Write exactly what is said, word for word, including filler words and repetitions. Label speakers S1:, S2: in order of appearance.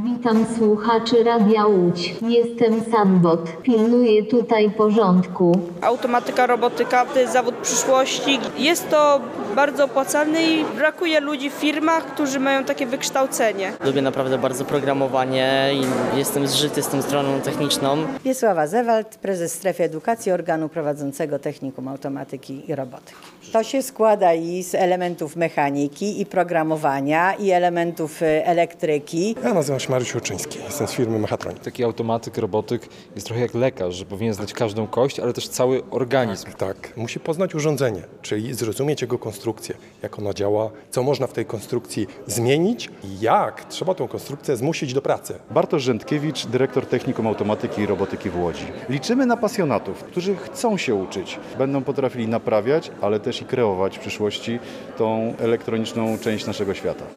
S1: Witam słuchaczy Radia Łódź. Jestem Sandbot. Pilnuję tutaj porządku.
S2: Automatyka, robotyka to jest zawód przyszłości. Jest to bardzo opłacalne i brakuje ludzi w firmach, którzy mają takie wykształcenie.
S3: Lubię naprawdę bardzo programowanie i jestem zżyty z tą stroną techniczną.
S4: Wiesława Zewald, prezes Strefy Edukacji, organu prowadzącego Technikum Automatyki i Robotyki. To się składa i z elementów mechaniki i programowania i elementów elektryki.
S5: Ja nazywam się Mariusz Łuczyński, jestem z firmy Mechatronik.
S6: Taki automatyk, robotyk jest trochę jak lekarz, że powinien znać każdą kość, ale też cały organizm.
S5: Tak, tak, musi poznać urządzenie, czyli zrozumieć jego konstrukcję, jak ona działa, co można w tej konstrukcji zmienić i jak trzeba tą konstrukcję zmusić do pracy.
S7: Bartosz Rzędkiewicz, dyrektor Technikum Automatyki i Robotyki w Łodzi. Liczymy na pasjonatów, którzy chcą się uczyć, będą potrafili naprawiać, ale też i kreować w przyszłości tą elektroniczną część naszego świata.